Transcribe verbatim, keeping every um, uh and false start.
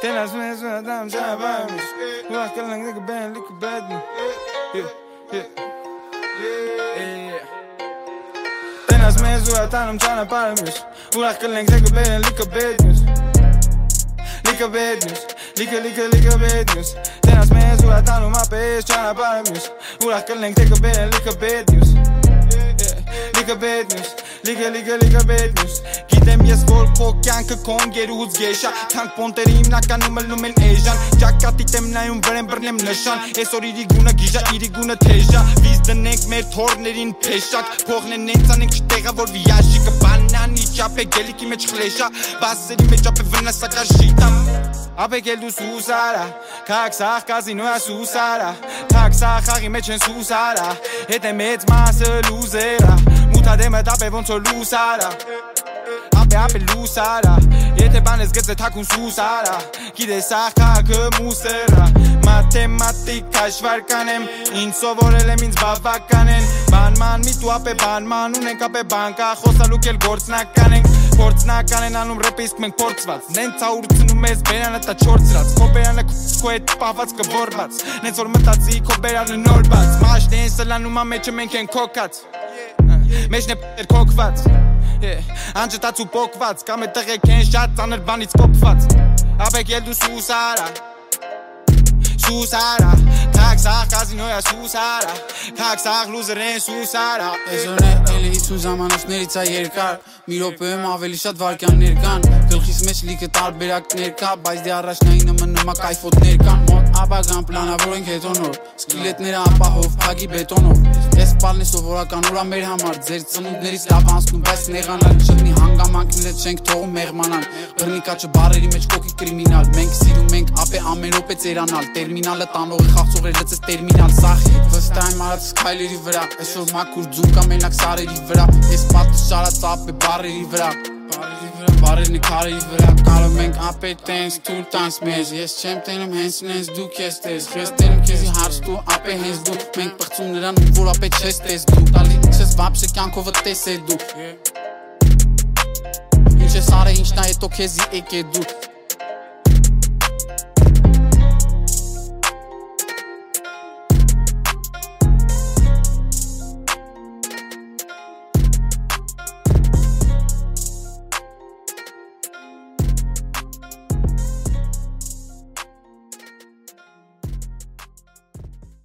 Tenaz մեզ ու ադամ ճանապարհս Ուրախ կլենք նգը բեն լիքը բեդնի Tenaz մեզ ու ադամ ճանապարհս Ուրախ կլենք նգը բեն լիքը բեդնի Լիքը բեդնի Լիքը լիքը լիքը բեդնի Tenaz մեզ ու ադամ ապես ճանապարհս Ուրախ կլենք նգը բեն լիքը բեդնի Լիքը բեդնի Լիքը լիքը լիքը բեդնի Գիտեմ ես որ քո կյանքը քոն գերուց գեշա Քանք պոնտերի հիմնականում ելնում են էժան Ճակատի տեմ նայում վրեն բռնեմ նշան Այսօր իրի գունը գիժա իրի գունը թեժա Վիզ դնենք մեր թորներին փեշակ Փողն են նենց անենք չտեղա որ վիաշիկը Բանանի չապ է գելիքի մեջ խլեշա Բասերի մեջ ապ է վնասակա շիտա Ապե գել դու սուսարա Քակ սախ կազինոյա սուսարա Քակ սախ աղի մեջ են սուսարա Հետ է մեծ մասը լուզերա Մութադեմը տապ է ոնց որ լուսարա Ապե ապե լուսարա Եթե բանես գծը թակուն սուսարա Գիտես աղ քաղաքը մուսերա Մաթեմատիկ հաշվարական եմ Ինձ սովորել եմ ինձ բավական են Բանման միտու ապե բանման ունենք ապե բանկա Խոսալուկ էլ գործնական ենք Գործնական են անում ռեպը իսկ մենք փորձված Նենց աուրցնում ես բերանը տա չորցրած Քո բերանը քո հետ պահված կվորված Նենց որ մտածի քո բերանը նոր բաց Մաշն են սլանում ամեջը մենք են քոքած Մեջն է պեր քոքված Անջտած ու պոկված Կամ է տղեք են շատ ծանր բանից կոպված Ապեք ել դու սուսարա Սուսարա Քակ սաղ կազինոյա սուսարա Քակ սաղ լուզեր են սուսարա Այսօր է էլի հիսուն ժամանոցներից է երկար Մի րոպեում ավելի շատ վարկյաններ կան Գլխիս մեջ լիքը տարբերակներ կա Բայց դե առաջնայինը մնումա կայֆոտներ կան Մոտ աբագան պլանավոր ենք հետո նոր Սկիլետները ապահով փագի բետոնով Ես պալն է սովորական ուրա մեր համար Ձեր ծնունդներից լավ անցնում բայց նեղանալ Չլնի հանգամանքները չենք թողում մեղմանալ Բռնիկաչը բարերի մեջ կոքի կրիմինալ Մենք սիրում ենք ապե ամեն րոպե ծերանալ Տերմինալը տանողի խաղցողեր լծես տերմինալ Սախ վստահ արած քայլերի վրա Այսօր մաքուր ձուն կա մենակ սարերի վրա Ես պատը շարած ապե բարերի վրա Բարերն է քարերի վրա Կարող ենք ապե տենց թուլ տանց մեզ Ես չեմ տենում հենց նենց դու քեզ տես Խես տենում քեզի հարց դու ապե հենց դու Մենք պղծում նրան որ ապե չես տես դու Տալի չես վապշե կյանքովը տես է դու Ինչ ես արե ինչն է հետո քեզի եկ է դու